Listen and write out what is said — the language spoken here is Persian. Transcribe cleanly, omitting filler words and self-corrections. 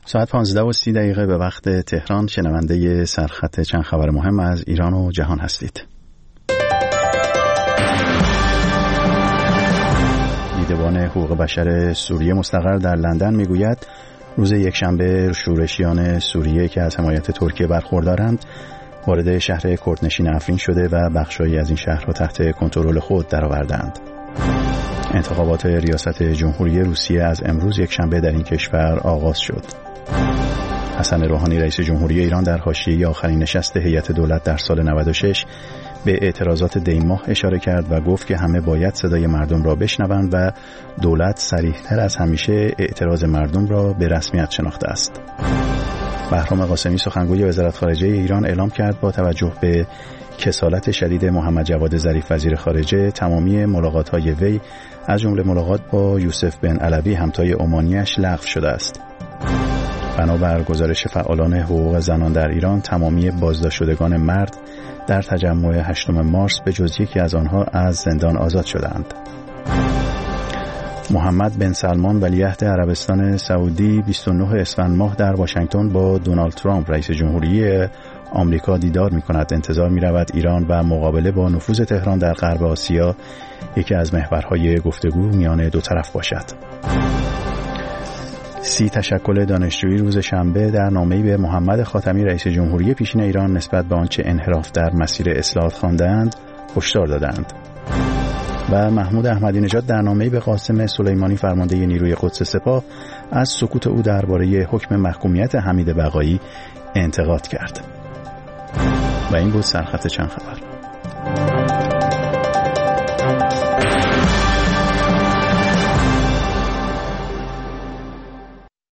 ساعت 15:30 به وقت تهران شنونده سرخط چند خبر مهم از ایران و جهان هستید. دیدبان حقوق بشر سوریه مستقر در لندن میگوید روز یکشنبه شورشیان سوریه که از حمایت ترکیه برخوردارند وارد شهر کردنشین افرین شده و بخشایی از این شهر را تحت کنترل خود درآوردند. انتخابات ریاست جمهوری روسیه از امروز یکشنبه در این کشور آغاز شد. حسن روحانی رئیس جمهوری ایران در حاشیه آخرین نشست هیئت دولت در سال 96 به اعتراضات دی‌ماه اشاره کرد و گفت که همه باید صدای مردم را بشنوند و دولت صریح‌تر از همیشه اعتراض مردم را به رسمیت شناخته است. بهرام قاسمی سخنگوی وزارت خارجه ایران اعلام کرد با توجه به کسالت شدید محمد جواد ظریف وزیر خارجه تمامی ملاقات‌های وی از جمله ملاقات با یوسف بن علوی همتای عمانیش لغو شده است. بنابر گزارش فعالان حقوق زنان در ایران تمامی بازداشت شدگان مرد در تجمع 8 مارس به جز یکی از آنها از زندان آزاد شدند. محمد بن سلمان ولیعهد عربستان سعودی 29 اسفند ماه در واشنگتن با دونالد ترامپ رئیس جمهوری آمریکا دیدار می‌کند. انتظار می‌رود ایران و مقابله با نفوذ تهران در غرب آسیا یکی از محورهای گفتگو میان دو طرف باشد. 30 تشکل دانشجویی روز شنبه در نامه‌ای به محمد خاتمی رئیس جمهوری پیشین ایران نسبت به آنچه انحراف در مسیر اصلاحات خواندند هشدار دادند. و محمود احمدی نژاد در نامه‌ای به قاسم سلیمانی فرمانده نیروی قدس سپاه از سکوت او درباره حکم محکومیت حمید بقایی انتقاد کرد. و این بود سرخط چند خبر.